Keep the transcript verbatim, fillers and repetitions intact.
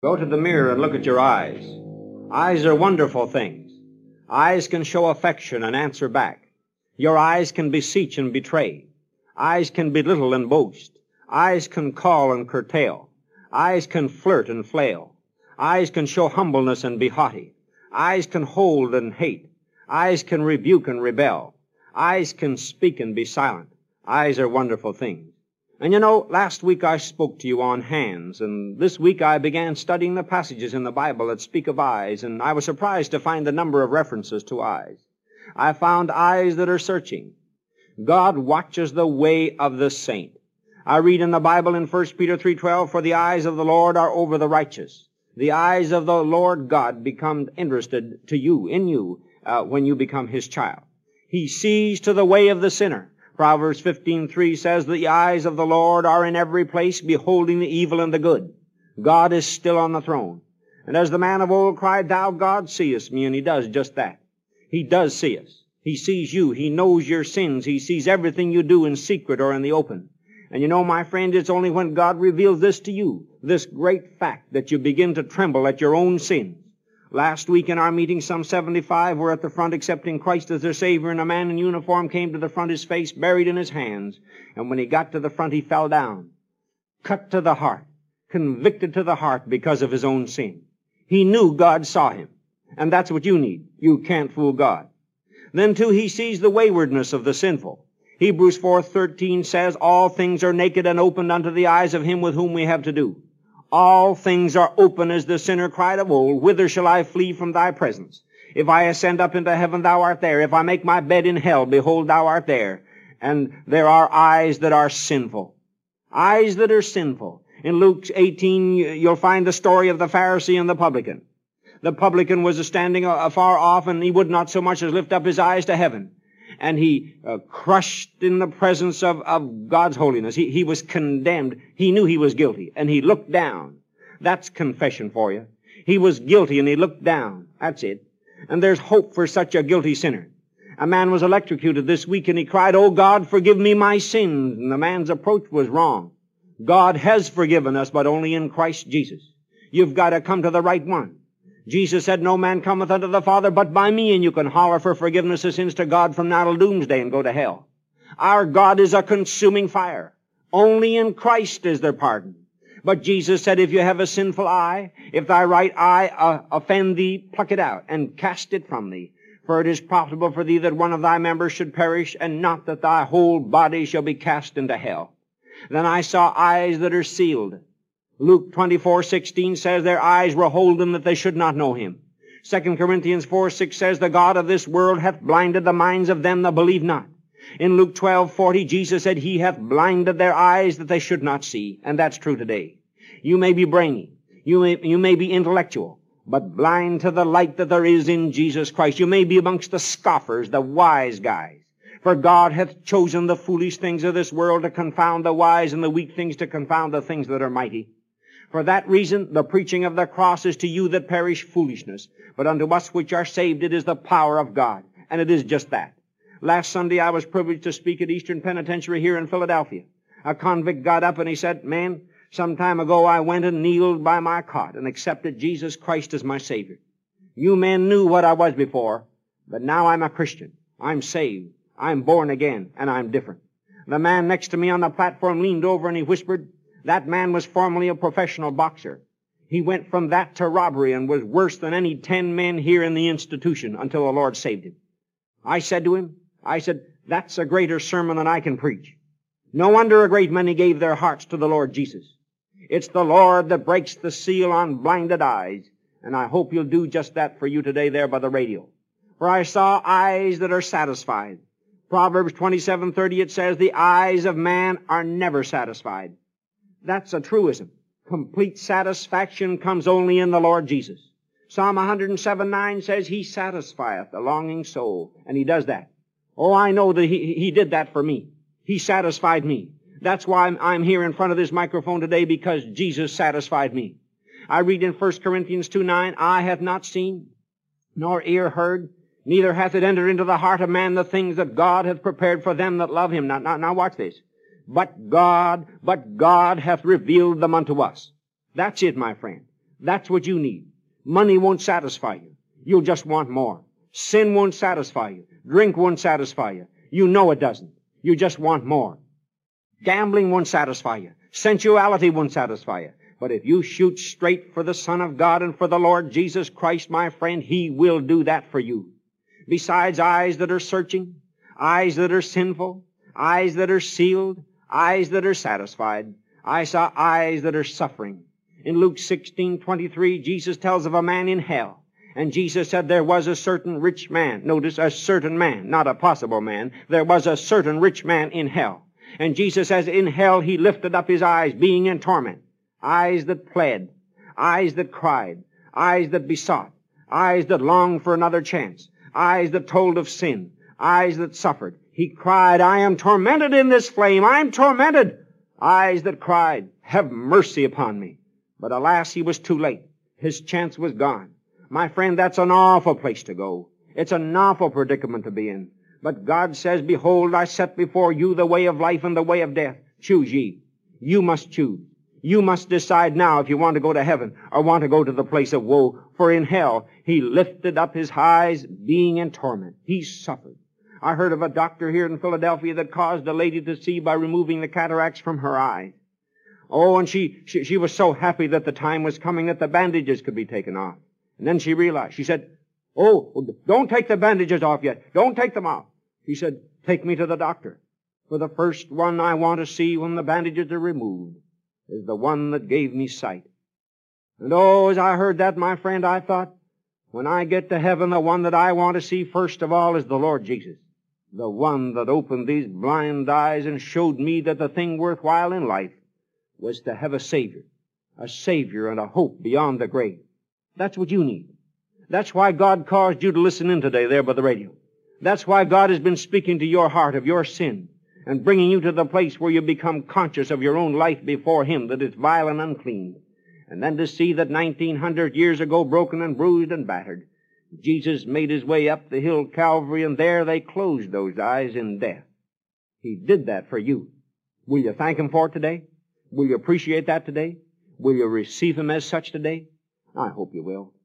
Go to the mirror and look at your eyes. Eyes are wonderful things. Eyes can show affection and answer back. Your eyes can beseech and betray. Eyes can belittle and boast. Eyes can call and curtail. Eyes can flirt and flail. Eyes can show humbleness and be haughty. Eyes can hold and hate. Eyes can rebuke and rebel. Eyes can speak and be silent. Eyes are wonderful things. And you know, last week I spoke to you on hands, and this week I began studying the passages in the Bible that speak of eyes, and I was surprised to find the number of references to eyes. I found eyes that are searching. God watches the way of the saint. I read in the Bible in First Peter three twelve, "For the eyes of the Lord are over the righteous." The eyes of the Lord God become interested to you, in you, uh, when you become His child. He sees to the way of the sinner. Proverbs fifteen three says, "The eyes of the Lord are in every place, beholding the evil and the good." God is still on the throne. And as the man of old cried, "Thou, God, seest me," and He does just that. He does see us. He sees you. He knows your sins. He sees everything you do in secret or in the open. And you know, my friend, it's only when God reveals this to you, this great fact, that you begin to tremble at your own sins. Last week in our meeting, some seventy-five were at the front accepting Christ as their Savior, and a man in uniform came to the front, his face buried in his hands. And when he got to the front, he fell down, cut to the heart, convicted to the heart because of his own sin. He knew God saw him. And that's what you need. You can't fool God. Then, too, he sees the waywardness of the sinful. Hebrews four thirteen says, "All things are naked and opened unto the eyes of him with whom we have to do." All things are open, as the sinner cried of old, "Whither shall I flee from thy presence? If I ascend up into heaven, thou art there. If I make my bed in hell, behold, thou art there." And there are eyes that are sinful. Eyes that are sinful. In Luke eighteen, you'll find the story of the Pharisee and the publican. The publican was standing afar off, and he would not so much as lift up his eyes to heaven. And he uh, crushed in the presence of, of God's holiness. He, he was condemned. He knew he was guilty, and he looked down. That's confession for you. He was guilty, and he looked down. That's it. And there's hope for such a guilty sinner. A man was electrocuted this week, and he cried, "Oh God, forgive me my sins." And the man's approach was wrong. God has forgiven us, but only in Christ Jesus. You've got to come to the right one. Jesus said, "No man cometh unto the Father but by me," and you can holler for forgiveness of sins to God from now till doomsday and go to hell. Our God is a consuming fire. Only in Christ is there pardon. But Jesus said, "If you have a sinful eye, if thy right eye uh, offend thee, pluck it out and cast it from thee. For it is profitable for thee that one of thy members should perish, and not that thy whole body shall be cast into hell." Then I saw eyes that are sealed. Luke twenty-four sixteen says their eyes were holden that they should not know him. Second Corinthians four six says the God of this world hath blinded the minds of them that believe not. In Luke twelve forty, Jesus said he hath blinded their eyes that they should not see. And that's true today. You may be brainy. You may, you may be intellectual. But blind to the light that there is in Jesus Christ. You may be amongst the scoffers, the wise guys. For God hath chosen the foolish things of this world to confound the wise, and the weak things to confound the things that are mighty. For that reason, the preaching of the cross is to you that perish foolishness. But unto us which are saved, it is the power of God. And it is just that. Last Sunday, I was privileged to speak at Eastern Penitentiary here in Philadelphia. A convict got up and he said, "Man, some time ago I went and kneeled by my cot and accepted Jesus Christ as my Savior. You men knew what I was before, but now I'm a Christian. I'm saved. I'm born again, and I'm different." The man next to me on the platform leaned over and he whispered, "That man was formerly a professional boxer. He went from that to robbery and was worse than any ten men here in the institution until the Lord saved him." I said to him, I said, "That's a greater sermon than I can preach. No wonder a great many gave their hearts to the Lord Jesus. It's the Lord that breaks the seal on blinded eyes, and I hope He'll do just that for you today there by the radio. For I saw eyes that are satisfied. Proverbs twenty-seven thirty, it says, "The eyes of man are never satisfied." That's a truism. Complete satisfaction comes only in the Lord Jesus. Psalm one hundred seven nine says, "He satisfieth the longing soul." And He does that. Oh, I know that He, he did that for me. He satisfied me. That's why I'm, I'm here in front of this microphone today, because Jesus satisfied me. I read in First Corinthians two nine, "Eye hath not seen, nor ear heard, neither hath it entered into the heart of man the things that God hath prepared for them that love Him." Now, now, now watch this. But God, but God hath revealed them unto us. That's it, my friend. That's what you need. Money won't satisfy you. You'll just want more. Sin won't satisfy you. Drink won't satisfy you. You know it doesn't. You just want more. Gambling won't satisfy you. Sensuality won't satisfy you. But if you shoot straight for the Son of God and for the Lord Jesus Christ, my friend, He will do that for you. Besides eyes that are searching, eyes that are sinful, eyes that are sealed, eyes that are satisfied, I saw eyes that are suffering. In Luke sixteen twenty-three, Jesus tells of a man in hell. And Jesus said there was a certain rich man. Notice, a certain man, not a possible man. There was a certain rich man in hell. And Jesus says in hell he lifted up his eyes, being in torment. Eyes that pled, eyes that cried, eyes that besought, eyes that longed for another chance, eyes that told of sin, eyes that suffered. He cried, I am tormented in this flame, I am tormented. Eyes that cried, have mercy upon me. But alas, he was too late. His chance was gone. My friend, that's an awful place to go. It's an awful predicament to be in. But God says, behold, I set before you the way of life and the way of death. Choose ye. You must choose. You must decide now if you want to go to heaven or want to go to the place of woe. For in hell, he lifted up his eyes, being in torment. He suffered. I heard of a doctor here in Philadelphia that caused a lady to see by removing the cataracts from her eyes. Oh, and she, she, she was so happy that the time was coming that the bandages could be taken off. And then she realized, she said, oh, don't take the bandages off yet. Don't take them off. He said, take me to the doctor. For the first one I want to see when the bandages are removed is the one that gave me sight. And oh, as I heard that, my friend, I thought, when I get to heaven, the one that I want to see first of all is the Lord Jesus. The one that opened these blind eyes and showed me that the thing worthwhile in life was to have a Savior. A Savior and a hope beyond the grave. That's what you need. That's why God caused you to listen in today there by the radio. That's why God has been speaking to your heart of your sin and bringing you to the place where you become conscious of your own life before Him, that it's vile and unclean. And then to see that nineteen hundred years ago, broken and bruised and battered, Jesus made His way up the hill Calvary, and there they closed those eyes in death. He did that for you. Will you thank Him for it today? Will you appreciate that today? Will you receive Him as such today? I hope you will.